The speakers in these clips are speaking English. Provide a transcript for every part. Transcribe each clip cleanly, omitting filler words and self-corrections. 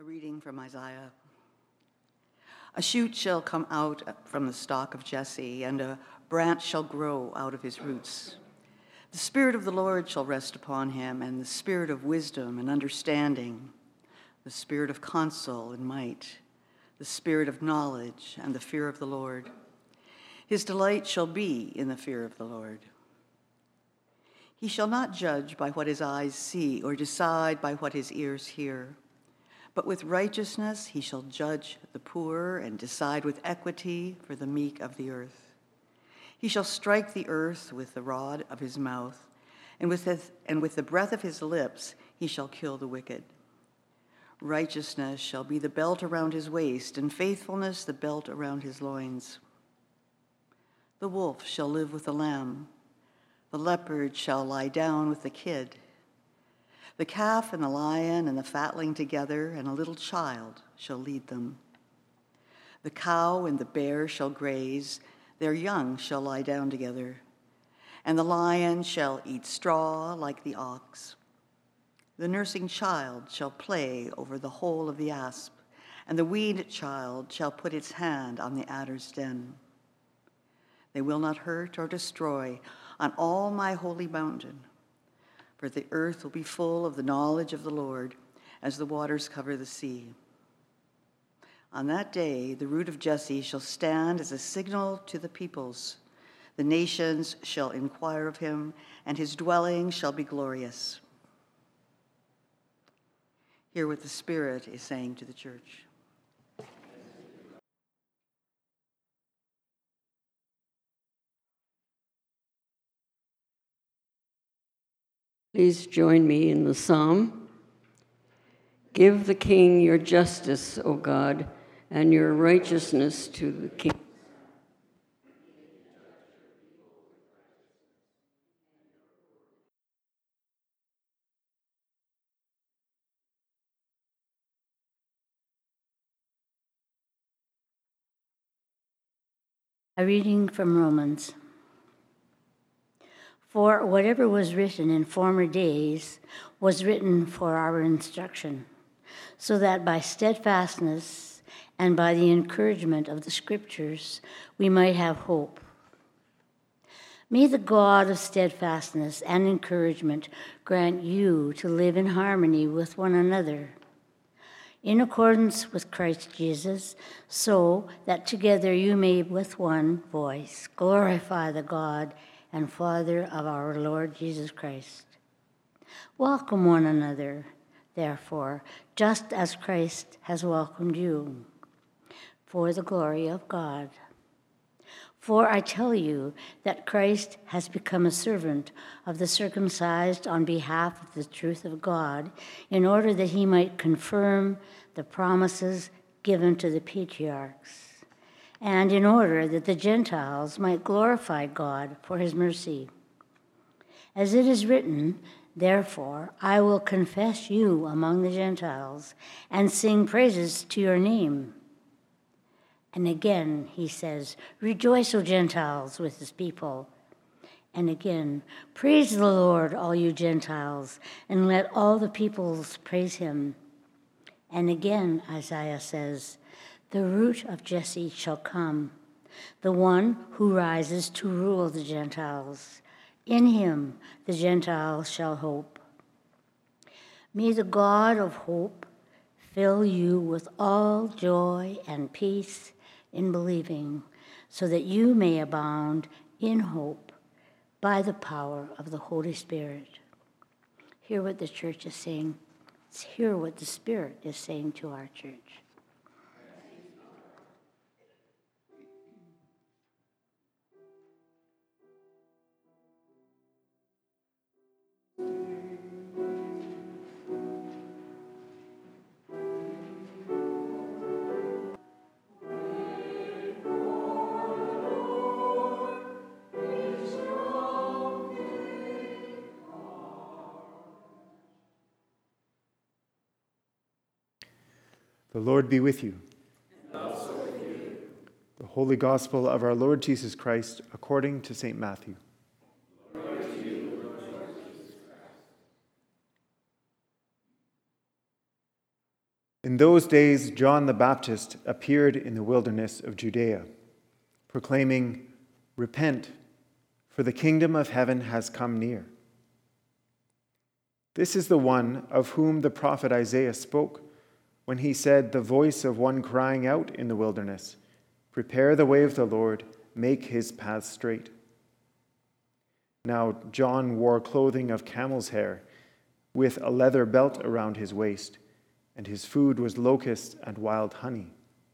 reading from Isaiah. A shoot shall come out from the stalk of Jesse, and a branch shall grow out of his roots. The Spirit of the Lord shall rest upon him, and the Spirit of wisdom and understanding, the Spirit of counsel and might, the Spirit of knowledge and the fear of the Lord. His delight shall be in the fear of the Lord. He shall not judge by what his eyes see, or decide by what his ears hear. But with righteousness he shall judge the poor and decide with equity for the meek of the earth. He shall strike the earth with the rod of his mouth, and with the breath of his lips he shall kill the wicked. Righteousness shall be the belt around his waist, and faithfulness the belt around his loins. The wolf shall live with the lamb. The leopard shall lie down with the kid. The calf and the lion and the fatling together, and a little child shall lead them. The cow and the bear shall graze, their young shall lie down together. And the lion shall eat straw like the ox. The nursing child shall play over the hole of the asp, and the weaned child shall put its hand on the adder's den. They will not hurt or destroy on all my holy mountain, for the earth will be full of the knowledge of the Lord as the waters cover the sea. On that day, the root of Jesse shall stand as a signal to the peoples. The nations shall inquire of him, and his dwelling shall be glorious. Hear what the Spirit is saying to the church. Please join me in the psalm. Give the king your justice, O God, and your righteousness to the king. A reading from Romans. For whatever was written in former days was written for our instruction, so that by steadfastness and by the encouragement of the Scriptures we might have hope. May the God of steadfastness and encouragement grant you to live in harmony with one another, in accordance with Christ Jesus, so that together you may with one voice glorify the God and Father of our Lord Jesus Christ. Welcome one another, therefore, just as Christ has welcomed you, for the glory of God. For I tell you that Christ has become a servant of the circumcised on behalf of the truth of God, in order that he might confirm the promises given to the patriarchs, and in order that the Gentiles might glorify God for his mercy. As it is written, therefore, I will confess you among the Gentiles and sing praises to your name. And again, he says, rejoice, O Gentiles, with his people. And again, praise the Lord, all you Gentiles, and let all the peoples praise him. And again, Isaiah says, the root of Jesse shall come, the one who rises to rule the Gentiles. In him the Gentiles shall hope. May the God of hope fill you with all joy and peace in believing, so that you may abound in hope by the power of the Holy Spirit. Hear what the church is saying. Hear what the Spirit is saying to our church. The Lord be with you. And also with you. The Holy Gospel of our Lord Jesus Christ according to St. Matthew. Glory to you, Lord Jesus Christ. In those days, John the Baptist appeared in the wilderness of Judea, proclaiming, "Repent, for the kingdom of heaven has come near." This is the one of whom the prophet Isaiah spoke when he said, "The voice of one crying out in the wilderness, prepare the way of the Lord, make his path straight." Now John wore clothing of camel's hair, with a leather belt around his waist, and his food was locusts and wild honey.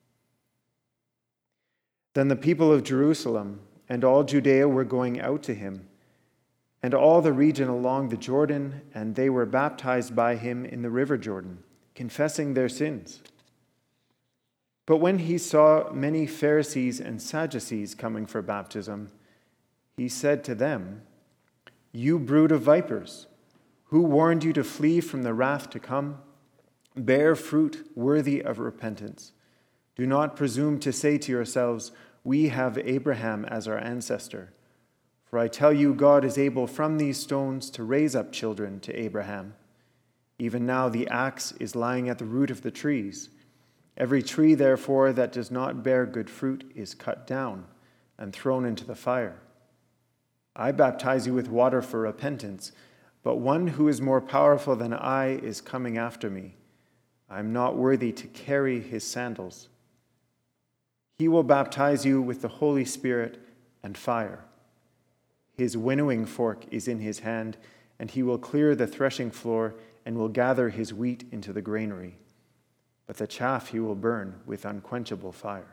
Then the people of Jerusalem and all Judea were going out to him, and all the region along the Jordan, and they were baptized by him in the river Jordan, confessing their sins. But when he saw many Pharisees and Sadducees coming for baptism, he said to them, "You brood of vipers, who warned you to flee from the wrath to come? Bear fruit worthy of repentance. Do not presume to say to yourselves, 'We have Abraham as our ancestor.' For I tell you, God is able from these stones to raise up children to Abraham. Even now the axe is lying at the root of the trees. Every tree, therefore, that does not bear good fruit is cut down and thrown into the fire. I baptize you with water for repentance, but one who is more powerful than I is coming after me. I am not worthy to carry his sandals. He will baptize you with the Holy Spirit and fire. His winnowing fork is in his hand, and he will clear the threshing floor and will gather his wheat into the granary. But the chaff he will burn with unquenchable fire."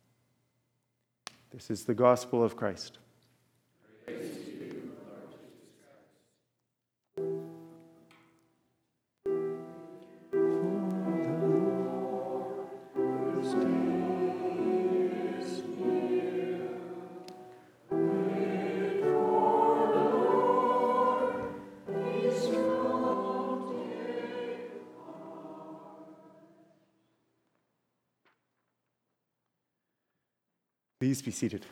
This is the gospel of Christ. Praise to you, Lord Jesus Christ. Please be seated.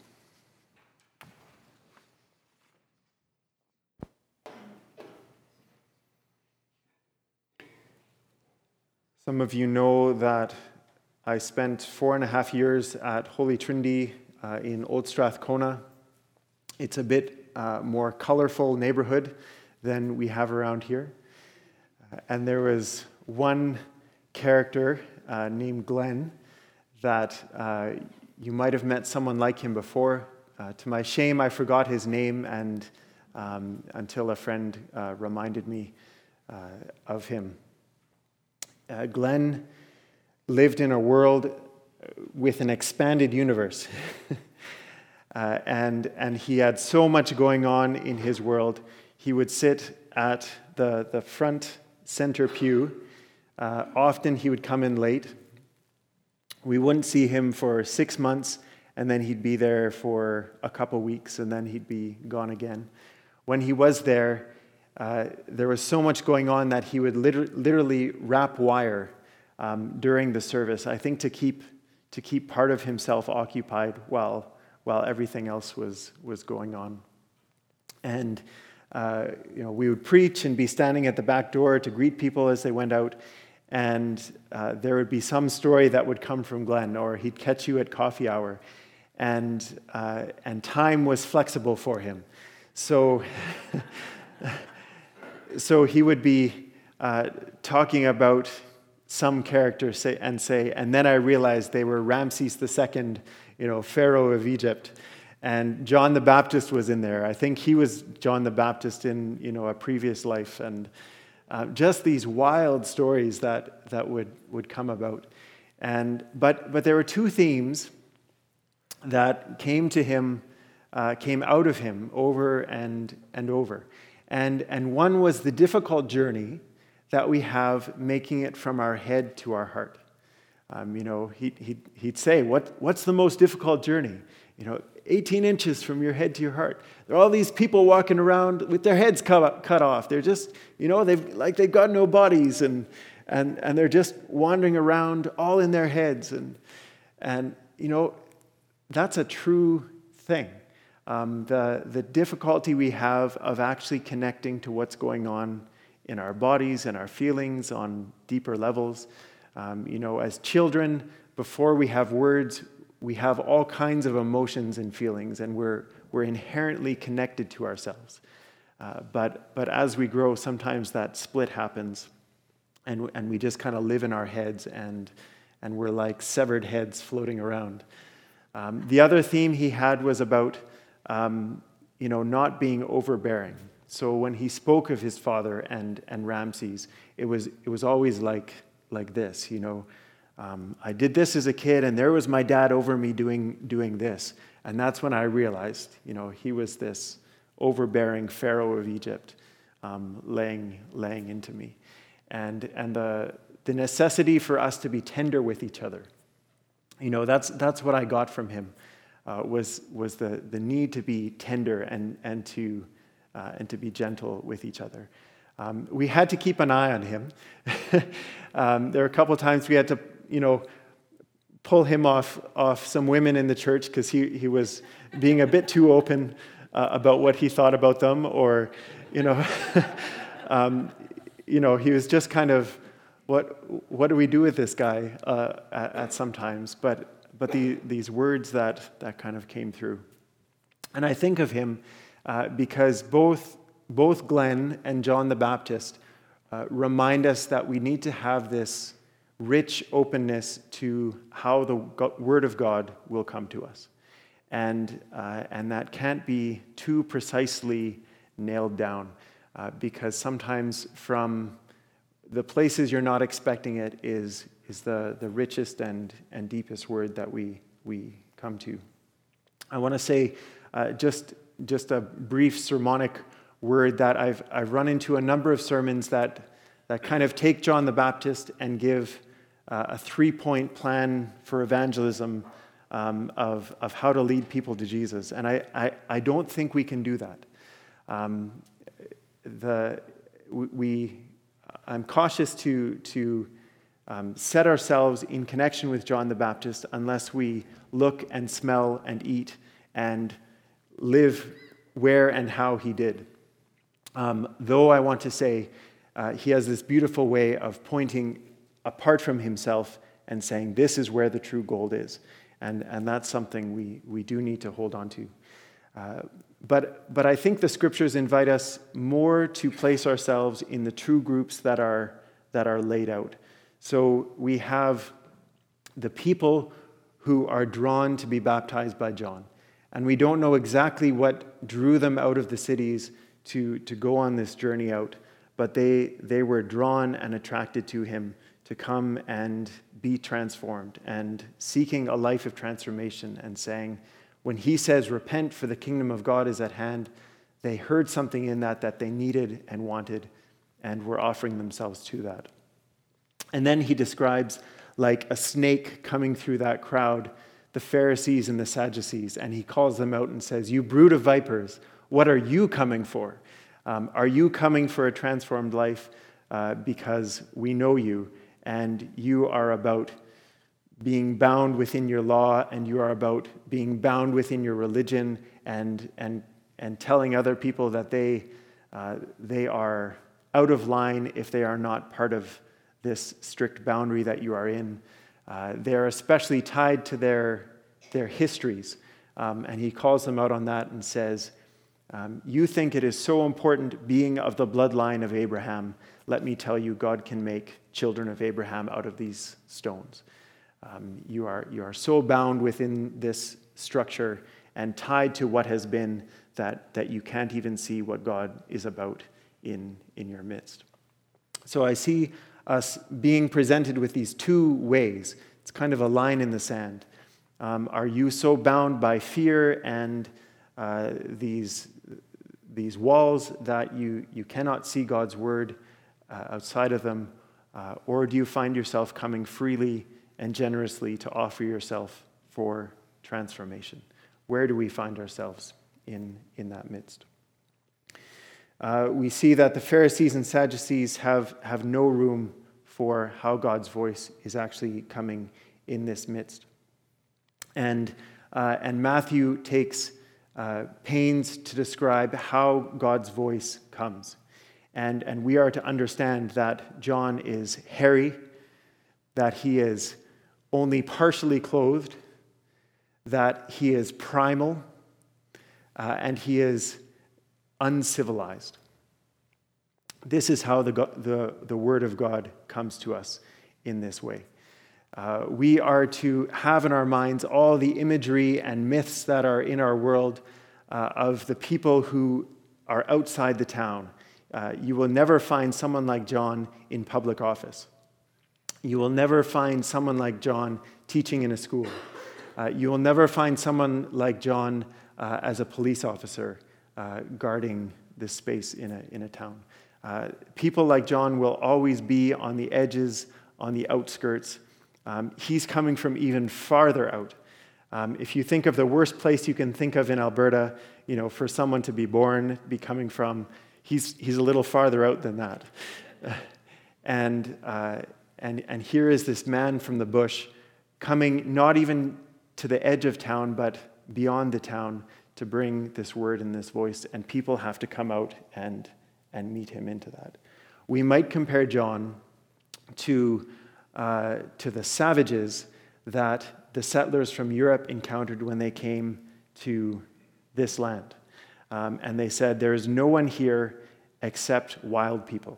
Some of you know that I spent 4.5 years at Holy Trinity in Old Strathcona. It's a bit more colorful neighborhood than we have around here. And there was one character named Glenn that you might have met someone like him before. To my shame, I forgot his name, and until a friend reminded me of him. Glenn lived in a world with an expanded universe. and he had so much going on in his world. He would sit at the front center pew. Often he would come in late. We wouldn't see him for 6 months, and then he'd be there for a couple weeks, and then he'd be gone again. When he was there, there was so much going on that he would literally wrap wire during the service, I think to keep part of himself occupied while everything else was going on. And we would preach and be standing at the back door to greet people as they went out, and there would be some story that would come from Glenn, or he'd catch you at coffee hour, and time was flexible for him. So he would be talking about some character and then I realized they were Ramses II, Pharaoh of Egypt, and John the Baptist was in there. I think he was John the Baptist in a previous life, and just these wild stories that would come about. But there were two themes that came out of him over and over. And one was the difficult journey that we have making it from our head to our heart. He'd say, what's the most difficult journey? 18 inches from your head to your heart. There are all these people walking around with their heads cut off. They're just, they've got no bodies, and they're just wandering around all in their heads. And that's a true thing. The difficulty we have of actually connecting to what's going on in our bodies and our feelings on deeper levels, As children, before we have words, we have all kinds of emotions and feelings, and we're inherently connected to ourselves. But as we grow, sometimes that split happens, and we just kind of live in our heads, and we're like severed heads floating around. The other theme he had was about not being overbearing. So when he spoke of his father and Ramses, it was always like this. I did this as a kid, and there was my dad over me doing this, and that's when I realized, he was this overbearing Pharaoh of Egypt, laying into me, and the necessity for us to be tender with each other. That's what I got from him, was the need to be tender and to be gentle with each other. We had to keep an eye on him. There were a couple of times we had to, pull him off some women in the church because he was being a bit too open about what he thought about them, or, he was just kind of, what do we do with this guy at some times? But these words that kind of came through. And I think of him because both Glenn and John the Baptist remind us that we need to have this rich openness to how the Word of God will come to us. And that can't be too precisely nailed down because sometimes from the places you're not expecting it is the richest and deepest word that we come to. I want to say just a brief sermonic word that I've run into a number of sermons that kind of take John the Baptist and give a 3-point plan for evangelism of how to lead people to Jesus. And I don't think we can do that. I'm cautious to set ourselves in connection with John the Baptist unless we look and smell and eat and live where and how he did. Though I want to say he has this beautiful way of pointing apart from himself and saying, this is where the true gold is. And that's something we do need to hold on to. But I think the scriptures invite us more to place ourselves in the true groups that are laid out. So we have the people who are drawn to be baptized by John. And we don't know exactly what drew them out of the cities to go on this journey out, but they were drawn and attracted to him to come and be transformed and seeking a life of transformation and saying, when he says, repent for the kingdom of God is at hand, they heard something in that they needed and wanted and were offering themselves to that. And then he describes like a snake coming through that crowd, the Pharisees and the Sadducees, and he calls them out and says, you brood of vipers, what are you coming for? Are you coming for a transformed life? Because we know you, and you are about being bound within your law, and you are about being bound within your religion, and telling other people that they are out of line if they are not part of this strict boundary that you are in. They are especially tied to their histories, and he calls them out on that and says, you think it is so important being of the bloodline of Abraham. Let me tell you, God can make children of Abraham out of these stones. You are so bound within this structure and tied to what has been that you can't even see what God is about in your midst. So I see us being presented with these two ways. It's kind of a line in the sand. Are you so bound by fear and these walls that you cannot see God's word outside of them, or do you find yourself coming freely and generously to offer yourself for transformation? Where do we find ourselves in that midst? We see that the Pharisees and Sadducees have no room for how God's voice is actually coming in this midst. And Matthew takes pains to describe how God's voice comes. And we are to understand that John is hairy, that he is only partially clothed, that he is primal, and he is uncivilized. This is how the Word of God comes to us in this way. We are to have in our minds all the imagery and myths that are in our world of the people who are outside the town. You will never find someone like John in public office. You will never find someone like John teaching in a school. You will never find someone like John as a police officer guarding this space in a town. People like John will always be on the edges, on the outskirts. He's coming from even farther out. If you think of the worst place you can think of in Alberta, for someone to be born, be coming from, he's a little farther out than that. And here is this man from the bush coming not even to the edge of town, but beyond the town to bring this word and this voice, and people have to come out and meet him into that. We might compare John to the savages that the settlers from Europe encountered when they came to this land. And they said, there is no one here except wild people.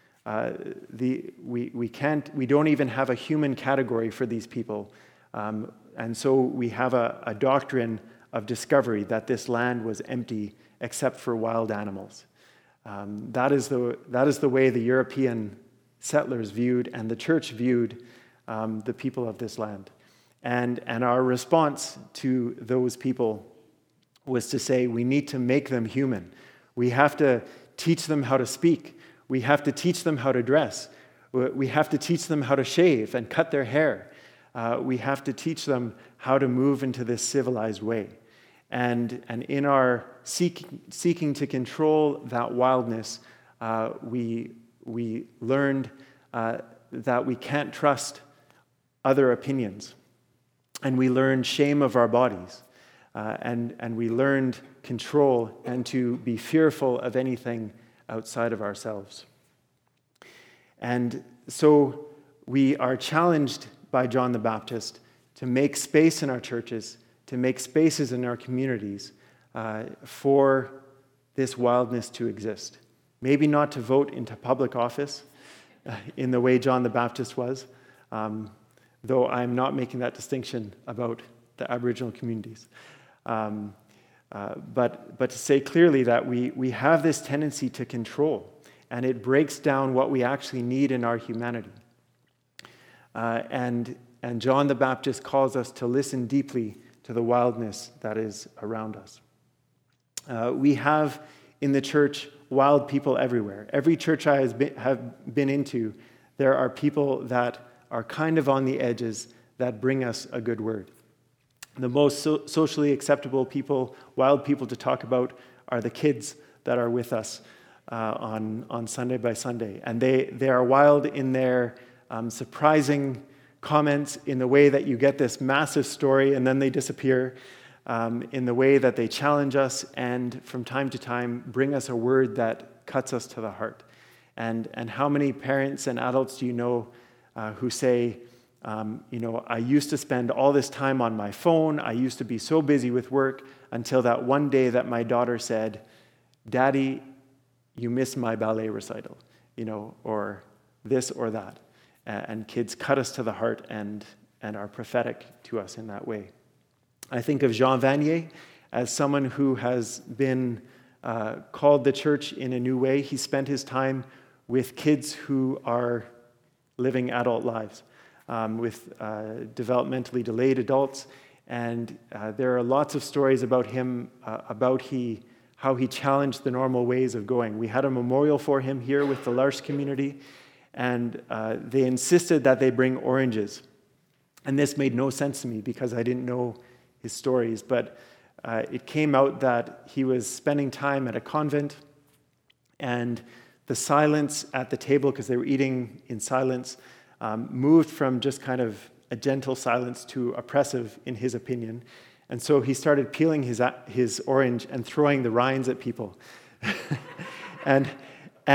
We don't even have a human category for these people. And so we have a doctrine of discovery that this land was empty except for wild animals. That is the way the European settlers viewed and the church viewed the people of this land. And our response to those people was to say, we need to make them human. We have to teach them how to speak. We have to teach them how to dress. We have to teach them how to shave and cut their hair. We have to teach them how to move into this civilized way. And in our seeking to control that wildness, we learned that we can't trust other opinions. And we learned shame of our bodies. And we learned control and to be fearful of anything outside of ourselves. And so we are challenged by John the Baptist to make space in our churches, to make spaces in our communities for this wildness to exist. Maybe not to vote into public office in the way John the Baptist was, though I'm not making that distinction about the Aboriginal communities. But to say clearly that we have this tendency to control, and it breaks down what we actually need in our humanity. And John the Baptist calls us to listen deeply to the wildness that is around us. We have in the church wild people everywhere. Every church I have been into, there are people that are kind of on the edges that bring us a good word. The most socially acceptable people, wild people to talk about, are the kids that are with us on Sunday by Sunday. And they are wild in their surprising comments, in the way that you get this massive story and then they disappear, in the way that they challenge us and from time to time bring us a word that cuts us to the heart. And how many parents and adults do you know who say, I used to spend all this time on my phone. I used to be so busy with work until that one day that my daughter said, "Daddy, you missed my ballet recital," or this or that. And kids cut us to the heart and are prophetic to us in that way. I think of Jean Vanier as someone who has been called the church in a new way. He spent his time with kids who are living adult lives. With developmentally delayed adults. And there are lots of stories about him, how he challenged the normal ways of going. We had a memorial for him here with the L'Arche community, and they insisted that they bring oranges. And this made no sense to me because I didn't know his stories, but it came out that he was spending time at a convent, and the silence at the table, because they were eating in silence, moved from just kind of a gentle silence to oppressive, in his opinion. And so he started peeling his orange and throwing the rinds at people. and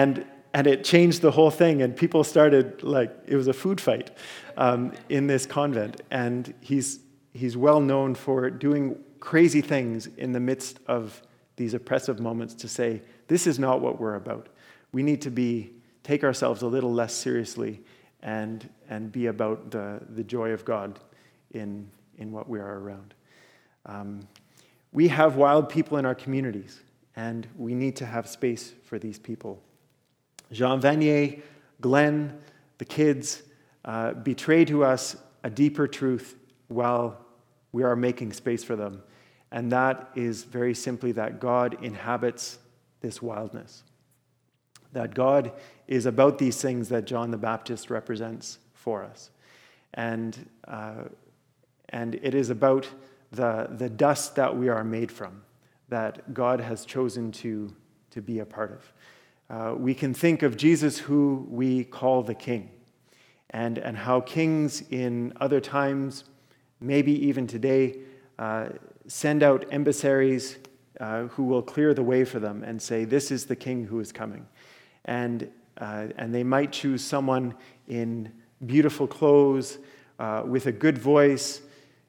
and it changed the whole thing, and people started, like, it was a food fight in this convent. And he's well known for doing crazy things in the midst of these oppressive moments to say, this is not what we're about. We need to take ourselves a little less seriously and be about the joy of God in what we are around. We have wild people in our communities, and we need to have space for these people. Jean Vanier, Glenn, the kids betray to us a deeper truth while we are making space for them. And that is very simply that God inhabits this wildness. That God is about these things that John the Baptist represents for us. And it is about the dust that we are made from, that God has chosen to be a part of. We can think of Jesus, who we call the King, and how kings in other times, maybe even today, send out emissaries who will clear the way for them and say, this is the king who is coming. And they might choose someone in beautiful clothes, with a good voice,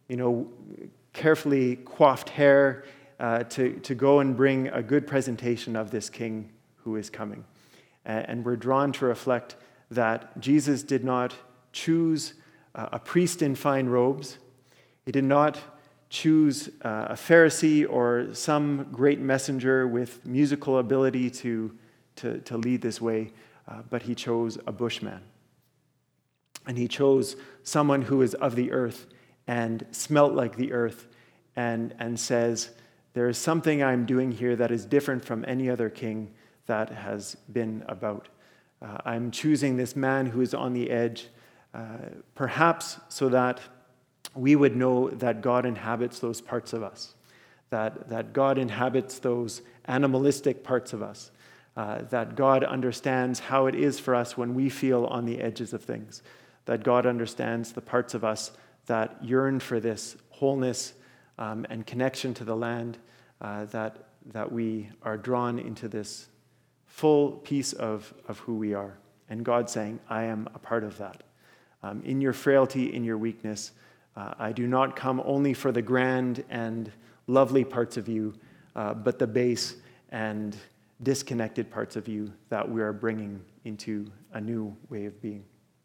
carefully coiffed hair, to go and bring a good presentation of this king who is coming. And we're drawn to reflect that Jesus did not choose a priest in fine robes. He did not choose a Pharisee or some great messenger with musical ability to lead this way, but he chose a bushman. And he chose someone who is of the earth and smelt like the earth, and says, there is something I'm doing here that is different from any other king that has been about. I'm choosing this man who is on the edge, perhaps so that we would know that God inhabits those parts of us, that God inhabits those animalistic parts of us, that God understands how it is for us when we feel on the edges of things, that God understands the parts of us that yearn for this wholeness and connection to the land, that we are drawn into this full piece of who we are. And God saying, I am a part of that. In your frailty, in your weakness, I do not come only for the grand and lovely parts of you, but the base and disconnected parts of you that we are bringing into a new way of being.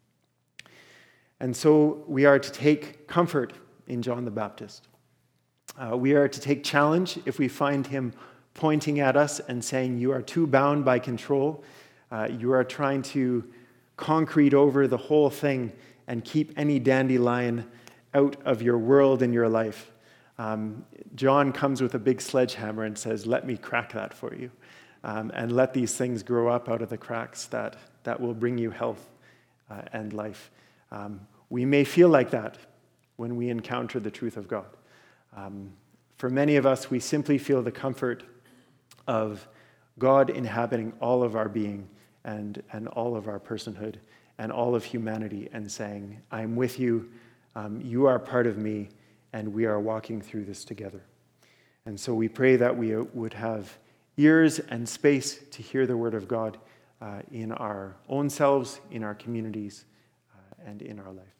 And so we are to take comfort in John the Baptist. We are to take challenge if we find him pointing at us and saying, you are too bound by control. You are trying to concrete over the whole thing and keep any dandelion out of your world and your life. John comes with a big sledgehammer and says, let me crack that for you. And let these things grow up out of the cracks that will bring you health and life. We may feel like that when we encounter the truth of God. For many of us, we simply feel the comfort of God inhabiting all of our being and all of our personhood and all of humanity, and saying, I'm with you, you are part of me, and we are walking through this together. And so we pray that we would have ears and space to hear the word of God in our own selves, in our communities, and in our life.